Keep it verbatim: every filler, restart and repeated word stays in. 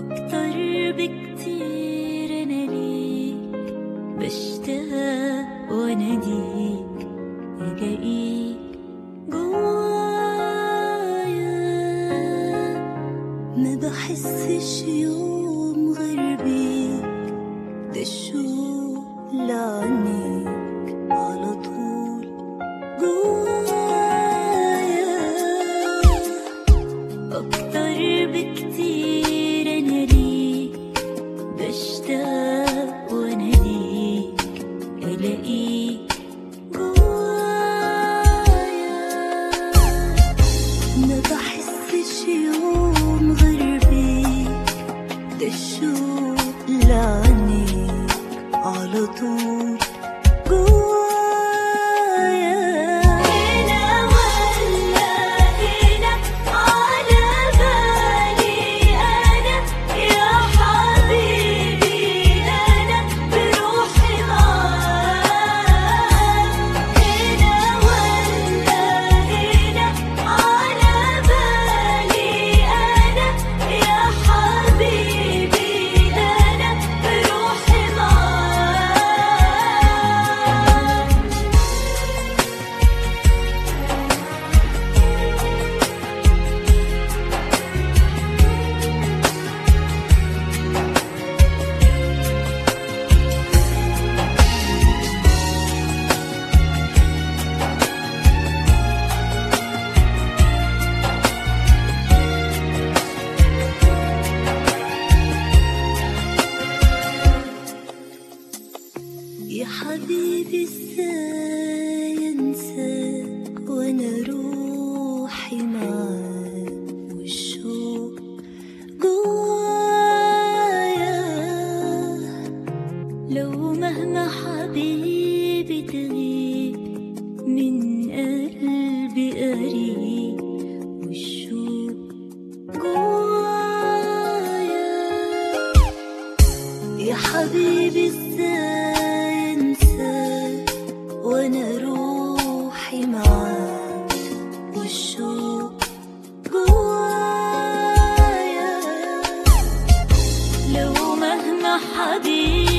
أكتر بكتير أنا ليك بشتاق وأناديك ألاقيك جوايا. ما بحسش يوم غير بيك، ده الشوق لعنيك على طول جوايا. أكتر بكتير أنا ليك بشتاق وأناديك ألاقيك جوايا. ما بحسش يوم غير بيك، ده الشوق لعنيك على طول جوايا. هنا ولا هنا على بالي أنا يا حبيبي، أنا بروحي معاك. هنا ولا هنا على بالي أنا يا حبيبي، أنا بروحي معاك. يا حبيبي ازاي انساك وانا روحي معاك والشوق جوايا. لو مهما حبيبي تغيب من قلبي قريب والشوق جوايا. يا حبيبي ازاي انساك وانا روحي معاك والشوق جوايا. لو مهما حبيبي